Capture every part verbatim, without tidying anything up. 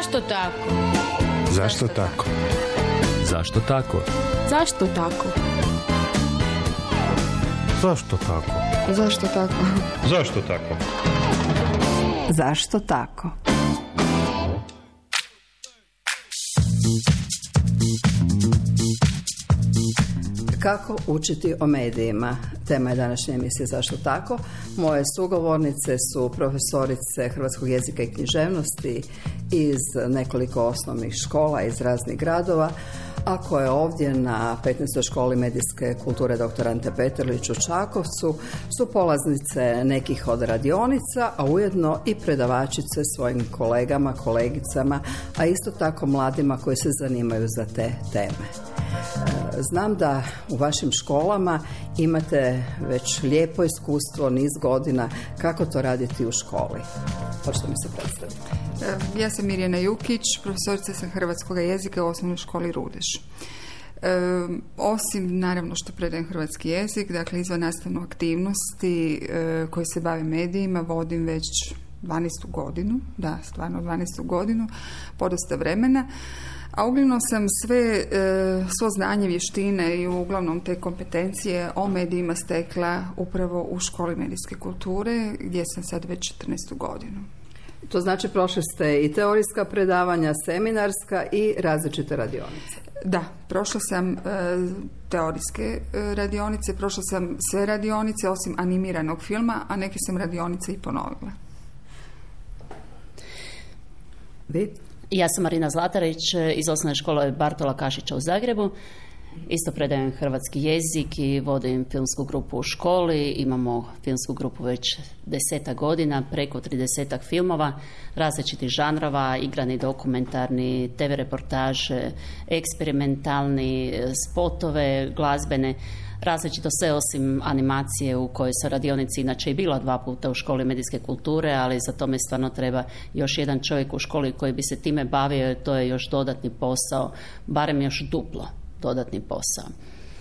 Zašto tako? Zašto tako? Zašto tako? Zašto tako? Zašto tako? Zašto tako? Zašto tako? Zašto tako? Kako učiti o medijima? Tema je današnje emisije Zašto tako? Moje sugovornice su profesorice hrvatskog jezika i književnosti iz nekoliko osnovnih škola iz raznih gradova, a koje ovdje na petnaestoj školi medijske kulture doktor Ante Petrlić u Čakovcu su polaznice nekih od radionica, a ujedno i predavačice svojim kolegama, kolegicama, a isto tako mladima koji se zanimaju za te teme. Znam da u vašim školama imate već lijepo iskustvo, niz godina. Kako to raditi u školi? Hoćete mi se predstaviti? Ja sam Mirjana Jukić, profesorica sam hrvatskog jezika u osnovnoj školi Rudeš. E, osim naravno što predajem hrvatski jezik, dakle izvan nastavne aktivnosti e, koje se bave medijima, vodim već dvanaestu godinu, da, stvarno dvanaestu godinu, podosta vremena. A uglavnom sam sve, svo znanje, vještine i uglavnom te kompetencije o medijima stekla upravo u školi medijske kulture, gdje sam sad već četrnaestu godinu. To znači prošli ste i teorijska predavanja, seminarska i različite radionice. Da, prošla sam e, teorijske e, radionice, prošla sam sve radionice osim animiranog filma, a neke sam radionice i ponovila. Vi? Ja sam Marina Zlatarić iz osnovne škole Bartola Kašića u Zagrebu. Isto predajem hrvatski jezik i vodim filmsku grupu u školi. Imamo filmsku grupu već desetak godina, preko tridesetak filmova, različitih žanrova, igrani, dokumentarni, te ve reportaže, eksperimentalni, spotove, glazbene, različito sve osim animacije u kojoj sam radionici inače i bila dva puta u školi medijske kulture, ali za tome stvarno treba još jedan čovjek u školi koji bi se time bavio, to je još dodatni posao, barem još duplo dodatni posao.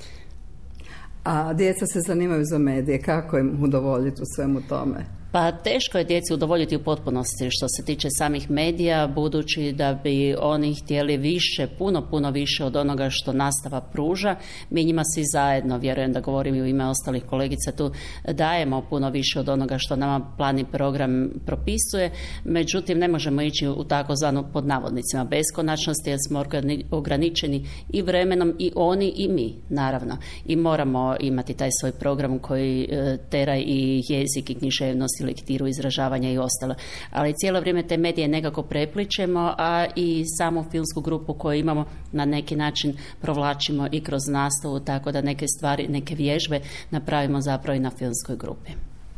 A djeca se zanimaju za medije, kako im udovoljiti u svemu tome? Pa teško je djeci udovoljiti u potpunosti što se tiče samih medija, budući da bi oni htjeli više, puno, puno više od onoga što nastava pruža. Mi njima svi zajedno, vjerujem da govorim i u ime ostalih kolegica tu, dajemo puno više od onoga što nama plan i program propisuje, međutim ne možemo ići u takozvanu pod navodnicima beskonačnost jer smo ograničeni i vremenom i oni i mi, naravno. I moramo imati taj svoj program koji tera i jezik i književnost, lektiru, izražavanja i ostalo. Ali cijelo vrijeme te medije nekako prepličemo, a i samu filmsku grupu koju imamo na neki način provlačimo i kroz nastavu, tako da neke stvari, neke vježbe napravimo zapravo i na filmskoj grupi.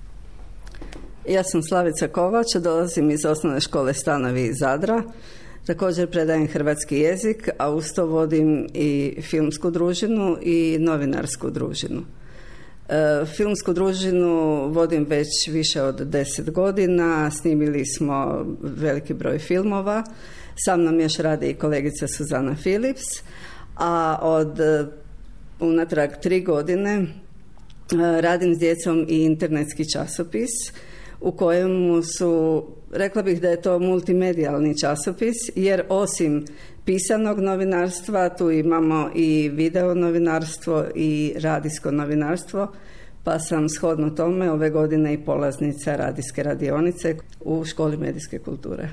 Ja sam Slavica Kovač, dolazim iz osnovne škole Stanovi iz Zadra. Također predajem hrvatski jezik, a uz to vodim i filmsku družinu i novinarsku družinu. Filmsku družinu vodim već više od deset godina, snimili smo veliki broj filmova, sa mnom još radi i kolegica Suzana Philips, a od unatrag tri godine radim s djecom i internetski časopis u kojemu su, rekla bih da je to multimedijalni časopis, jer osim pisanog novinarstva tu imamo i video novinarstvo i radijsko novinarstvo, pa sam shodno tome ove godine i polaznica radijske radionice u školi medijske kulture.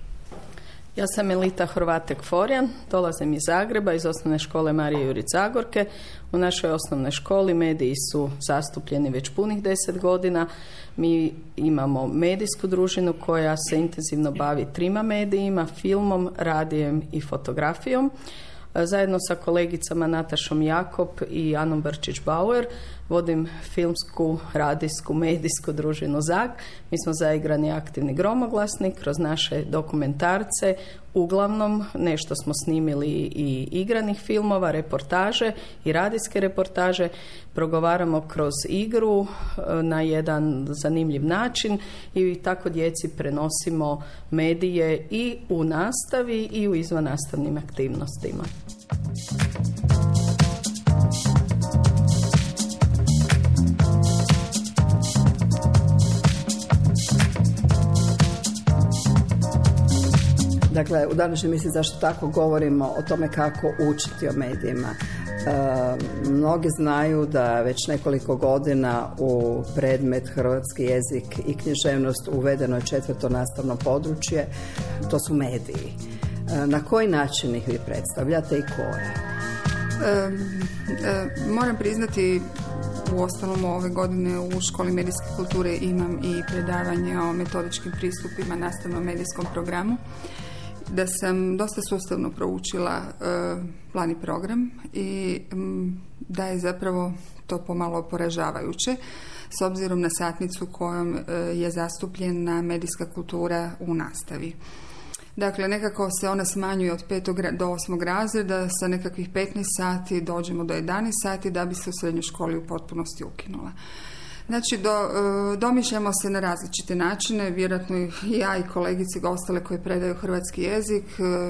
Ja sam Elita Horvatek-Forjan, dolazim iz Zagreba, iz osnovne škole Marije Jurić Zagorke. U našoj osnovnoj školi mediji su zastupljeni već punih deset godina. Mi imamo medijsku družinu koja se intenzivno bavi trima medijima, filmom, radijem i fotografijom. Zajedno sa kolegicama Natašom Jakob i Anom Brčić-Bauer vodim filmsku, radijsku, medijsku družinu Zag. Mi smo zaigrani aktivni gromoglasnik kroz naše dokumentarce. Uglavnom nešto smo snimili i igranih filmova, reportaže i radijske reportaže. Progovaramo kroz igru na jedan zanimljiv način i tako djeci prenosimo medije i u nastavi i u izvannastavnim aktivnostima. Dakle, u današnjoj emisiji Zašto tako govorimo o tome kako učiti o medijima. E, mnogi znaju da već nekoliko godina u predmet hrvatski jezik i književnost uvedeno je četvrto nastavno područje, to su mediji. E, na koji način ih vi predstavljate i koje? E, e, moram priznati, u ostalom ove godine u školi medijske kulture imam i predavanje o metodičkim pristupima nastavnom medijskom programu, da sam dosta sustavno proučila e, plan i program i m, da je zapravo to pomalo poražavajuće s obzirom na satnicu kojom e, je zastupljena medijska kultura u nastavi. Dakle, nekako se ona smanjuje od petog do osmog razreda, sa nekakvih petnaest sati dođemo do jedanaest sati da bi se u srednjoj školi u potpunosti ukinula. Znači, do, domišljamo se na različite načine, vjerojatno i ja i kolegice i ostale koje predaju hrvatski jezik,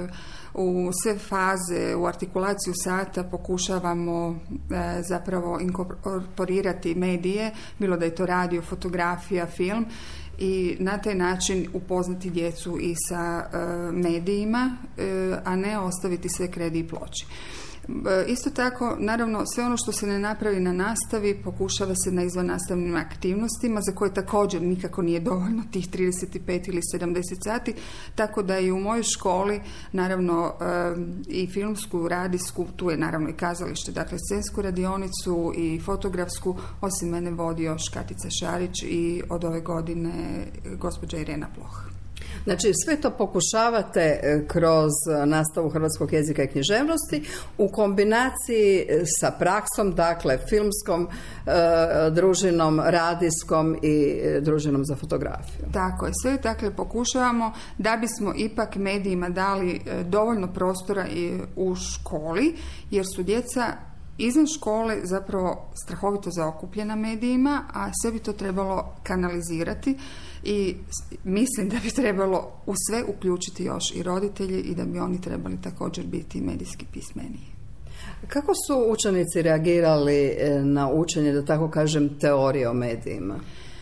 u sve faze, u artikulaciju sata pokušavamo e, zapravo inkorporirati medije, bilo da je to radio, fotografija, film, i na taj način upoznati djecu i sa e, medijima, e, a ne ostaviti sve kredi i ploči. E, isto tako, naravno, sve ono što se ne napravi na nastavi pokušava se na izvannastavnim aktivnostima, za koje također nikako nije dovoljno tih trideset pet ili sedamdeset sati, tako da i u mojoj školi, naravno, e, i filmsku, radijsku, tu je naravno i kazalište, dakle scensku radionicu i fotografsku, osim mene vodi još Katica Šarić i od ove godine gospođa Irena Ploh. Znači, sve to pokušavate kroz nastavu hrvatskog jezika i književnosti u kombinaciji sa praksom, dakle filmskom e, družinom, radijskom i družinom za fotografiju. Tako je, sve dakle pokušavamo da bismo ipak medijima dali dovoljno prostora i u školi, jer su djeca izvan škole zapravo strahovito zaokupljena medijima, a sve bi to trebalo kanalizirati i mislim da bi trebalo u sve uključiti još i roditelji i da bi oni trebali također biti medijski pismeniji. Kako su učenici reagirali na učenje, da tako kažem, teorije o medijima?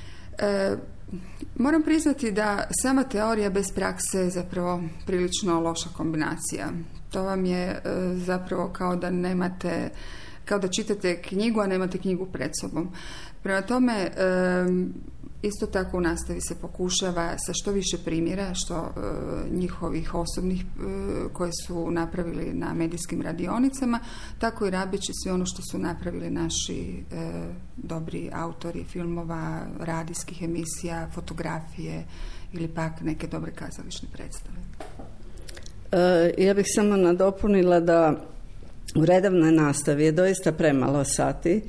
E, moram priznati da sama teorija bez prakse je zapravo prilično loša kombinacija. To vam je e, zapravo kao da nemate, kao da čitate knjigu, a nemate knjigu pred sobom. Prema tome, e, isto tako u nastavi se pokušava sa što više primjera, što e, njihovih osobnih e, koje su napravili na medijskim radionicama, tako i rabeći sve ono što su napravili naši e, dobri autori filmova, radijskih emisija, fotografije ili pak neke dobre kazališne predstave. E, ja bih samo nadopunila da u redovnoj nastavi je doista premalo sati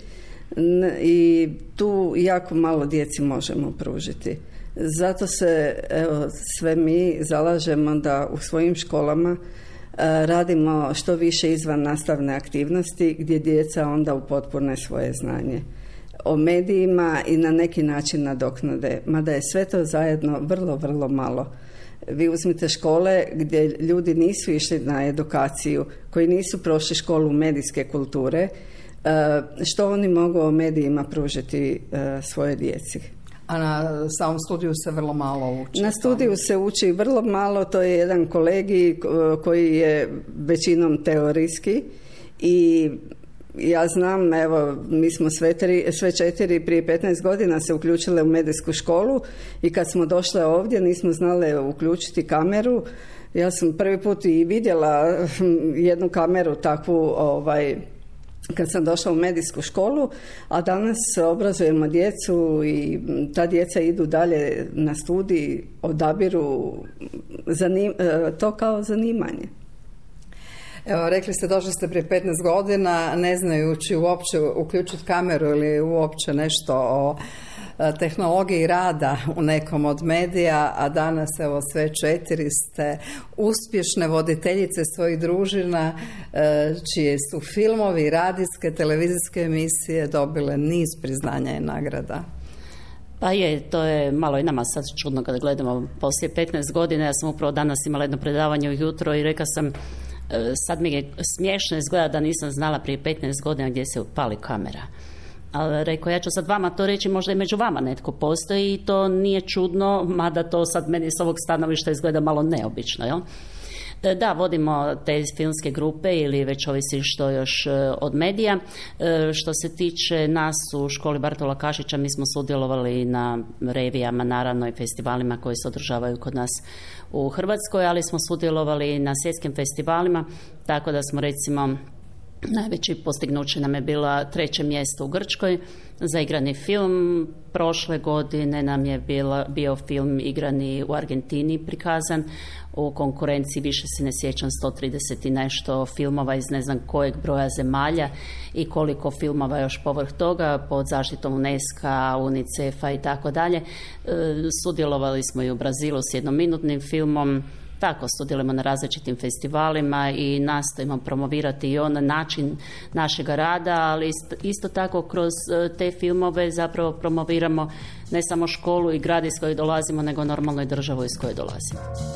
i tu jako malo djeci možemo pružiti. Zato se evo, sve mi zalažemo da u svojim školama e, radimo što više izvan nastavne aktivnosti gdje djeca onda upotpune svoje znanje o medijima i na neki način nadoknade, mada je sve to zajedno vrlo, vrlo malo. Vi uzmite škole gdje ljudi nisu išli na edukaciju, koji nisu prošli školu medijske kulture, što oni mogu o medijima pružiti svoje djeci. A na samom studiju se vrlo malo uči? Na studiju se uči vrlo malo, to je jedan kolegij koji je većinom teorijski i ja znam, evo, mi smo sve, tri, sve četiri prije petnaest godina se uključile u medijsku školu i kad smo došle ovdje nismo znale uključiti kameru. Ja sam prvi put i vidjela jednu kameru takvu, ovaj, kad sam došla u medijsku školu, a danas obrazujemo djecu i ta djeca idu dalje na studij, odabiru zanim, to kao zanimanje. Evo, rekli ste, došli ste prije petnaest godina, ne znajući uopće uključiti kameru ili uopće nešto o tehnologiji rada u nekom od medija, a danas evo sve četiri ste uspješne voditeljice svojih družina, čije su filmovi, radijske, televizijske emisije dobile niz priznanja i nagrada. Pa je, to je malo i nama sad čudno kada gledamo poslije petnaest godina. Ja sam upravo danas imala jedno predavanje ujutro i rekla sam, sad mi je smiješno izgleda da nisam znala prije petnaest godina gdje se upali kamera. Ali rekao, ja ću sad vama to reći, možda i među vama netko postoji i to nije čudno, mada to sad meni s ovog stanovišta izgleda malo neobično, jel? Da, vodimo te filmske grupe ili već ovisi što još od medija. Što se tiče nas u školi Bartola Kašića, mi smo sudjelovali na revijama, naravno i festivalima koji se održavaju kod nas u Hrvatskoj, ali smo sudjelovali na svjetskim festivalima, tako da smo recimo najveće postignuće nam je bila treće mjesto u Grčkoj za igrani film. Prošle godine nam je bila, bio film igrani u Argentini prikazan. U konkurenciji više se ne sjećam, sto trideset i nešto filmova iz ne znam kojeg broja zemalja i koliko filmova još povrh toga pod zaštitom UNESCO-a, UNICEF-a i tako dalje. Sudjelovali smo i u Brazilu s jednominutnim filmom. Tako, sudjelujemo na različitim festivalima i nastojimo promovirati i on način našeg rada, ali isto, isto tako kroz te filmove zapravo promoviramo ne samo školu i grad iz kojeg dolazimo, nego normalno i državu iz koje dolazimo.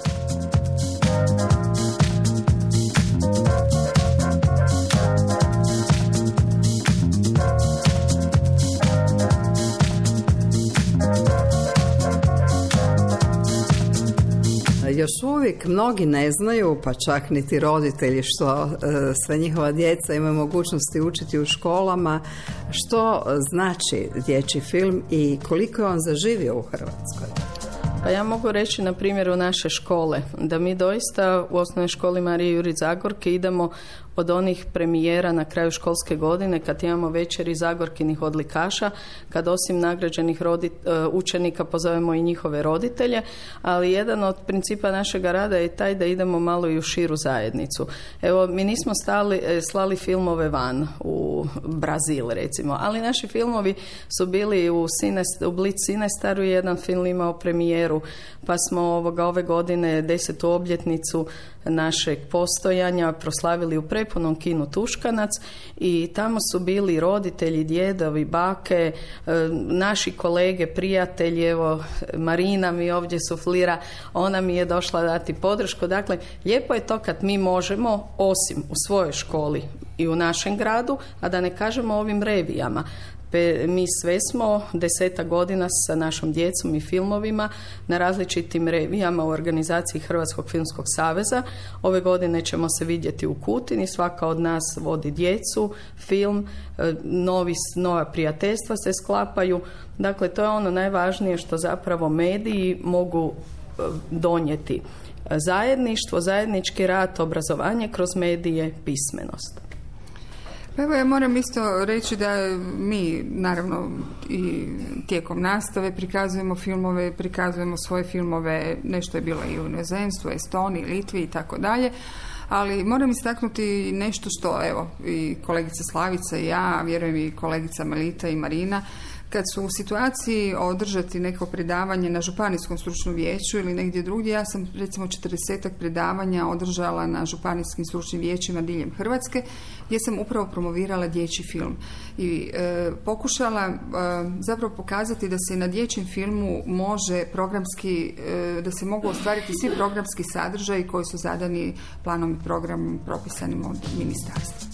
Još uvijek mnogi ne znaju, pa čak niti roditelji, što e, sve njihova djeca imaju mogućnosti učiti u školama, što znači dječji film i koliko je on zaživio u Hrvatskoj. Pa ja mogu reći na primjeru naše škole, da mi doista u osnovnoj školi Marije Jurić Zagorke idemo od onih premijera na kraju školske godine, kad imamo večeri Zagorkinih odlikaša, kad osim nagrađenih rodit, učenika pozovemo i njihove roditelje, ali jedan od principa našega rada je taj da idemo malo i u širu zajednicu. Evo, mi nismo stali, slali filmove van u Brazil recimo, ali naši filmovi su bili u, Sinest, u Blitz Sinestaru, jedan film imao premijeru, pa smo ovoga, ove godine desetu obljetnicu našeg postojanja proslavili u prepunom kinu Tuškanac i tamo su bili roditelji, djedovi, bake, naši kolege, prijatelji, evo Marina mi ovdje suflira, ona mi je došla dati podršku. Dakle, lijepo je to kad mi možemo, osim u svojoj školi i u našem gradu, a da ne kažemo o ovim revijama. Mi sve smo desetak godina sa našom djecom i filmovima na različitim revijama u organizaciji Hrvatskog filmskog saveza. Ove godine ćemo se vidjeti u Kutini, svaka od nas vodi djecu, film, novi, nova prijateljstva se sklapaju. Dakle, to je ono najvažnije što zapravo mediji mogu donijeti. Zajedništvo, zajednički rad, obrazovanje kroz medije, pismenost. Pa evo, ja moram isto reći da mi, naravno, i tijekom nastave prikazujemo filmove, prikazujemo svoje filmove, nešto je bilo i u inozemstvu, Estoniji, Litvi i tako dalje, ali moram istaknuti nešto što, evo, i kolegica Slavica i ja, vjerujem i kolegica Melita i Marina, kad su u situaciji održati neko predavanje na županijskom stručnom vijeću ili negdje drugdje, ja sam recimo četrdesetak predavanja održala na županijskim stručnim vijećima diljem Hrvatske, gdje sam upravo promovirala dječji film i e, pokušala e, zapravo pokazati da se na dječjem filmu može programski, e, da se mogu ostvariti svi programski sadržaji koji su zadani planom i programom propisanim od ministarstva.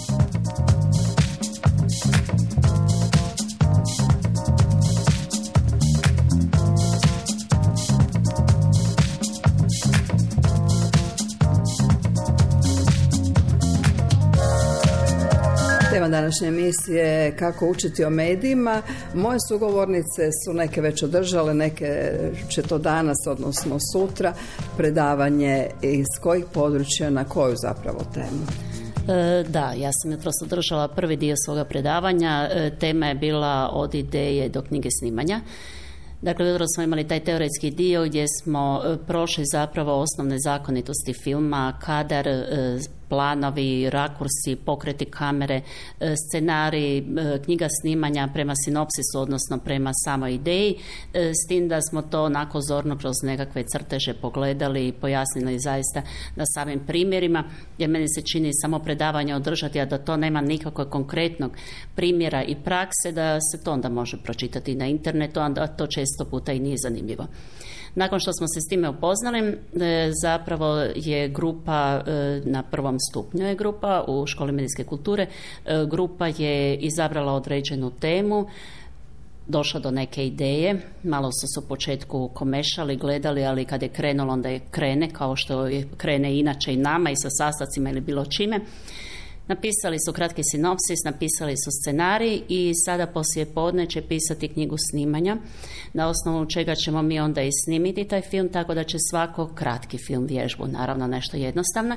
Tema današnje emisije je kako učiti o medijima. Moje sugovornice su neke već održale, neke će to danas, odnosno sutra, predavanje iz kojih područja na koju zapravo temu? E, da, ja sam jutros održala prvi dio svoga predavanja. E, tema je bila od ideje do knjige snimanja. Dakle, jutros smo imali taj teoretski dio gdje smo prošli zapravo osnovne zakonitosti filma, kadar, planovi, rakursi, pokreti kamere, scenarij, knjiga snimanja prema sinopsisu, odnosno prema samoj ideji, s tim da smo to onako zorno kroz nekakve crteže pogledali i pojasnili zaista na samim primjerima, jer meni se čini samo predavanje održati, a da to nema nikakvog konkretnog primjera i prakse, da se to onda može pročitati na internetu, a to često puta i nije zanimljivo. Nakon što smo se s time upoznali, zapravo je grupa, na prvom stupnju je grupa u Školi medijske kulture, grupa je izabrala određenu temu, došla do neke ideje. Malo su se u početku komešali, gledali, ali kad je krenulo, onda je krene, kao što je krene inače i nama i sa sastavcima ili bilo čime. Napisali su kratki sinopsis, napisali su scenarij i sada poslije podne će pisati knjigu snimanja, na osnovu čega ćemo mi onda i snimiti taj film, tako da će svako kratki film vježbu, naravno nešto jednostavno,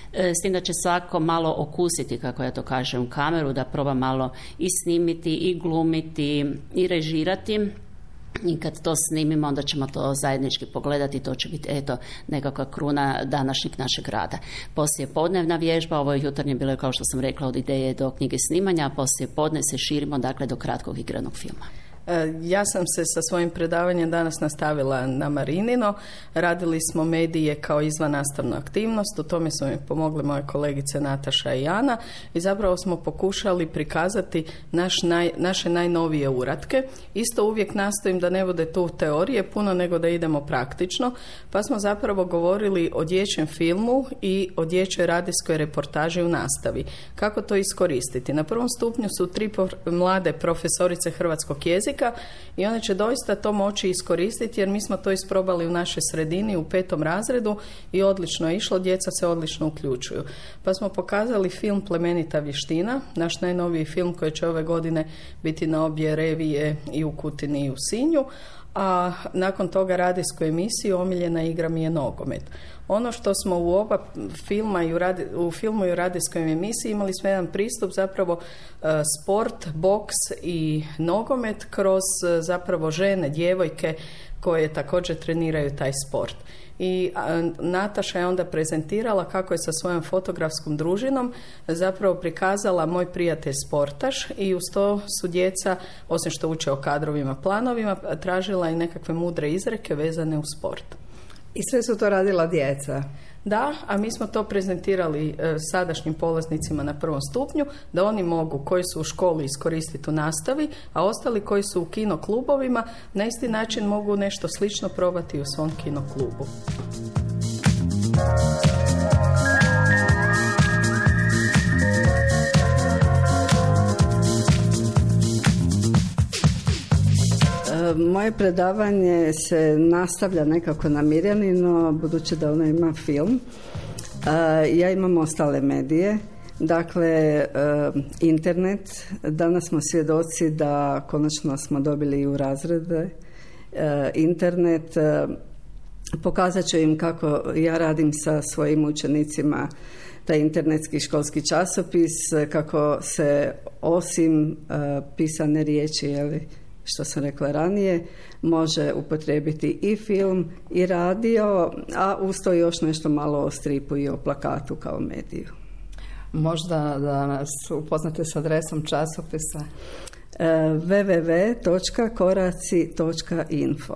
s tim da će svako malo okusiti, kako ja to kažem, kameru, da proba malo i snimiti, i glumiti, i režirati. I kad to snimimo, onda ćemo to zajednički pogledati, to će biti eto nekakva kruna današnjeg našeg rada. Poslije podnevna vježba, ovo je jutarnje bilo, kao što sam rekla, od ideje do knjige snimanja, a poslije podne se širimo, dakle, do kratkog igranog filma. Ja sam se sa svojim predavanjem danas nastavila na Marinino. Radili smo medije kao izvannastavnu aktivnost, u tome su mi pomogle moje kolegice Nataša i Ana i zapravo smo pokušali prikazati naš naj, naše najnovije uratke. Isto uvijek nastojim da ne bude tu teorije puno, nego da idemo praktično, pa smo zapravo govorili o dječjem filmu i o dječjoj radijskoj reportaži u nastavi. Kako to iskoristiti? Na prvom stupnju su tri mlade profesorice hrvatskog jezika i one će doista to moći iskoristiti, jer mi smo to isprobali u našoj sredini u petom razredu i odlično je išlo, djeca se odlično uključuju. Pa smo pokazali film Plemenita vještina, naš najnoviji film koji će ove godine biti na obje revije i u Kutini i u Sinju, a nakon toga radijsku emisiju Omiljena igra mi je nogomet. Ono što smo u oba filma i u, radi, u filmu i u radijskoj emisiji imali smo jedan pristup, zapravo uh, sport, boks i nogomet kroz uh, zapravo žene, djevojke koje također treniraju taj sport. I uh, Nataša je onda prezentirala kako je sa svojom fotografskom družinom zapravo prikazala moj prijatelj sportaš i uz to su djeca, osim što uče o kadrovima, planovima, tražila i nekakve mudre izreke vezane uz sport. I sve su to radila djeca? Da, a mi smo to prezentirali e, sadašnjim polaznicima na prvom stupnju, da oni mogu, koji su u školi, iskoristiti u nastavi, a ostali koji su u kino klubovima, na isti način mogu nešto slično probati u svom kino klubu. Moje predavanje se nastavlja nekako na Mirjanino, budući da ona ima film. Ja imam ostale medije, dakle internet. Danas smo svjedoci da konačno smo dobili i u razrede internet. Pokazat ću im kako ja radim sa svojim učenicima taj internetski školski časopis, kako se osim pisane riječi, jeli, što sam rekla ranije, može upotrijebiti i film i radio, a uz to još nešto malo o stripu i o plakatu kao mediju. Možda da nas upoznate s adresom časopisa? w w w točka koraci točka info.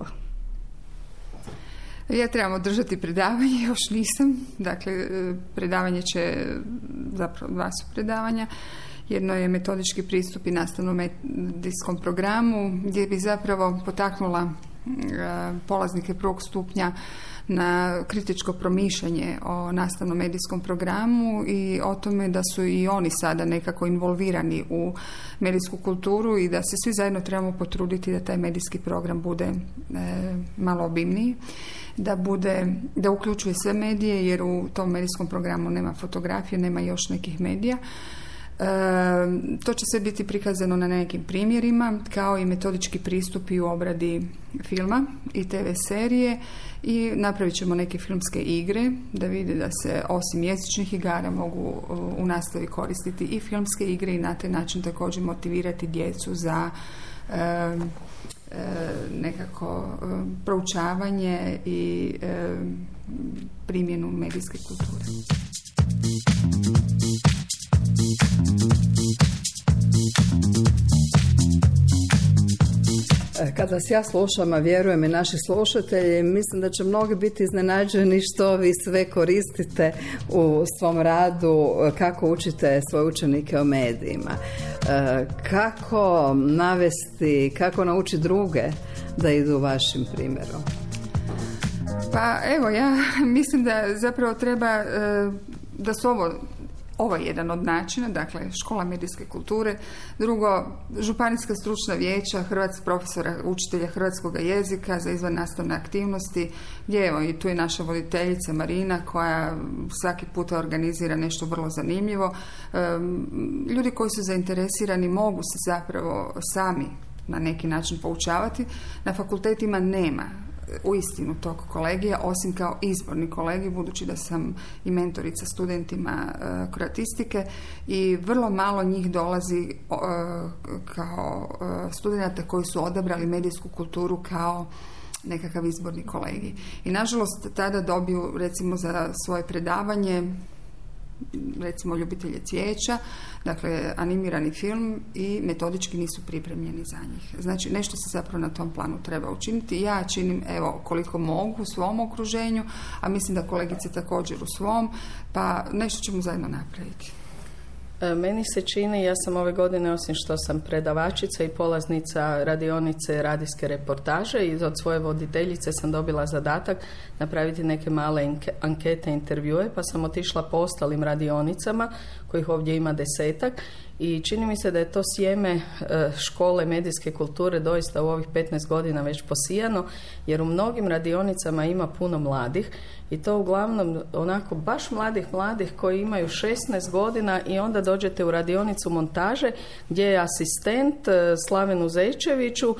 Ja trebam održati predavanje, još nisam. Dakle, predavanje će, zapravo dva su predavanja. Jedno je metodički pristup i nastavno-medijskom programu, gdje bi zapravo potaknula polaznike prvog stupnja na kritičko promišljanje o nastavno-medijskom programu i o tome da su i oni sada nekako involvirani u medijsku kulturu i da se svi zajedno trebamo potruditi da taj medijski program bude e, malo obimniji, da bude, da uključuje sve medije, jer u tom medijskom programu nema fotografije, nema još nekih medija. E, to će sve biti prikazano na nekim primjerima, kao i metodički pristupi u obradi filma i te ve serije, i napravit ćemo neke filmske igre da vide da se osim jezičnih igara mogu u nastavi koristiti i filmske igre i na taj način također motivirati djecu za e, e, nekako e, proučavanje i e, primjenu medijske kulture. Kad vas ja slušam, a vjerujem i naši slušatelji, mislim da će mnogi biti iznenađeni što vi sve koristite u svom radu, kako učite svoje učenike o medijima, kako navesti, kako naučiti druge da idu vašim primjerom. Pa evo, ja mislim da zapravo treba, da su ovo Ovo je jedan od načina, dakle, škola medijske kulture. Drugo, županijska stručna vijeća, hrvatskih profesora, učitelja hrvatskog jezika za izvannastavne aktivnosti, gdje evo i tu je naša voditeljica Marina koja svaki puta organizira nešto vrlo zanimljivo. Ljudi koji su zainteresirani mogu se zapravo sami na neki način poučavati. Na fakultetima nema uistinu tog kolegija, osim kao izborni kolegij, budući da sam i mentorica studentima uh, kroatistike i vrlo malo njih dolazi uh, kao uh, studenata koji su odabrali medijsku kulturu kao nekakav izborni kolegij. I nažalost tada dobiju recimo za svoje predavanje recimo ljubitelje cvijeća, dakle animirani film i metodički nisu pripremljeni za njih. Znači nešto se zapravo na tom planu treba učiniti. Ja činim evo koliko mogu u svom okruženju, a mislim da kolegice također u svom, pa nešto ćemo zajedno napraviti. Meni se čini, ja sam ove godine, osim što sam predavačica i polaznica radionice radijske reportaže, i od svoje voditeljice sam dobila zadatak napraviti neke male ankete, intervjue, pa sam otišla po ostalim radionicama, kojih ovdje ima desetak, i čini mi se da je to sjeme škole medijske kulture doista u ovih petnaest godina već posijano, jer u mnogim radionicama ima puno mladih i to uglavnom onako baš mladih mladih koji imaju šesnaest godina i onda dođete u radionicu montaže gdje je asistent Slavenu Zečeviću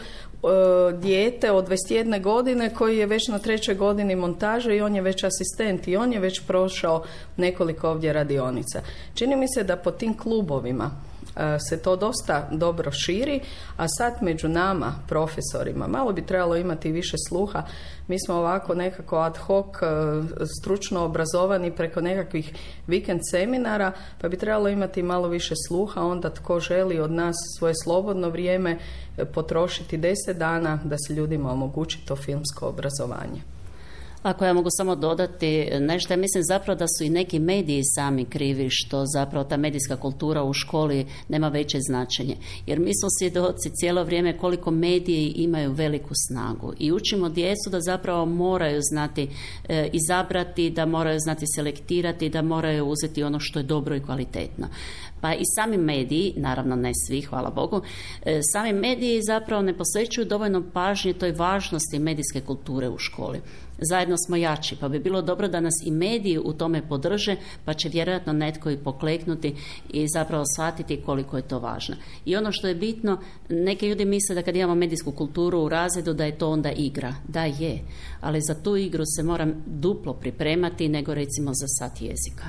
dijete od dvadeset jedne godine koji je već na trećoj godini montaže i on je već asistent i on je već prošao nekoliko ovdje radionica. Čini mi se da po tim klubovima se to dosta dobro širi, a sad među nama, profesorima, malo bi trebalo imati više sluha. Mi smo ovako nekako ad hoc stručno obrazovani preko nekakvih vikend seminara, pa bi trebalo imati malo više sluha, onda tko želi od nas svoje slobodno vrijeme potrošiti deset dana da se ljudima omogući to filmsko obrazovanje. Ako ja mogu samo dodati nešto, ja mislim zapravo da su i neki mediji sami krivi što zapravo ta medijska kultura u školi nema veće značenje. Jer mi smo svjedoci cijelo vrijeme koliko mediji imaju veliku snagu i učimo djecu da zapravo moraju znati e, izabrati, da moraju znati selektirati, da moraju uzeti ono što je dobro i kvalitetno. Pa i sami mediji, naravno ne svi, hvala Bogu, e, sami mediji zapravo ne posvećuju dovoljno pažnje toj važnosti medijske kulture u školi. Zajedno smo jači, pa bi bilo dobro da nas i mediji u tome podrže, pa će vjerojatno netko i pokleknuti i zapravo shvatiti koliko je to važno. I ono što je bitno, neki ljudi misle da kad imamo medijsku kulturu u razredu da je to onda igra. Da je, ali za tu igru se moram duplo pripremati nego recimo za sat jezika.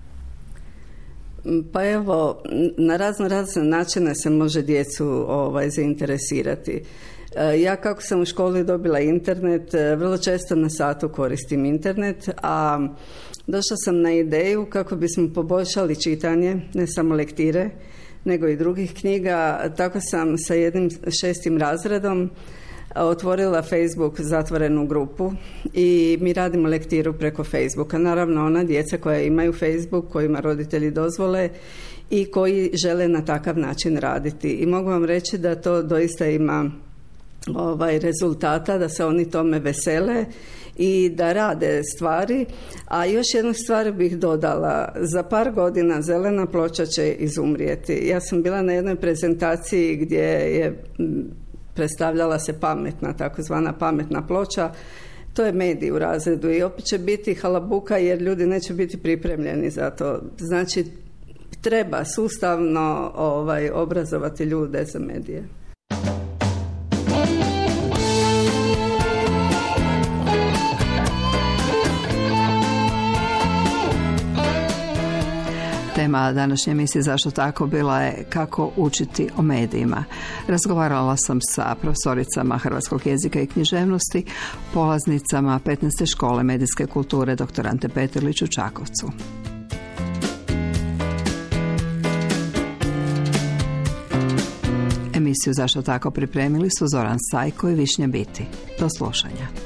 Pa evo, na razno razne načine se može djecu ovaj, zainteresirati. Ja kako sam u školi dobila internet, vrlo često na satu koristim internet, a došla sam na ideju kako bismo poboljšali čitanje, ne samo lektire, nego i drugih knjiga. Tako sam sa jednim šestim razredom otvorila Facebook zatvorenu grupu i mi radimo lektiru preko Facebooka. Naravno, ona djeca koja imaju Facebook, kojima roditelji dozvole i koji žele na takav način raditi. I mogu vam reći da to doista ima ovaj rezultata, da se oni tome vesele i da rade stvari. A još jednu stvar bih dodala, za par godina zelena ploča će izumrijeti. Ja sam bila na jednoj prezentaciji gdje je predstavljala se pametna, takozvana pametna ploča. To je medij u razredu i opet će biti halabuka jer ljudi neće biti pripremljeni za to. Znači, treba sustavno ovaj, obrazovati ljude za medije. Tema današnje emisije Zašto tako bila je kako učiti o medijima. Razgovarala sam sa profesoricama hrvatskog jezika i književnosti, polaznicama petnaeste škole medijske kulture dr. Ante Petrlić u Čakovcu. Emisiju Zašto tako pripremili su Zoran Sajko i Višnja Biti. Do slušanja.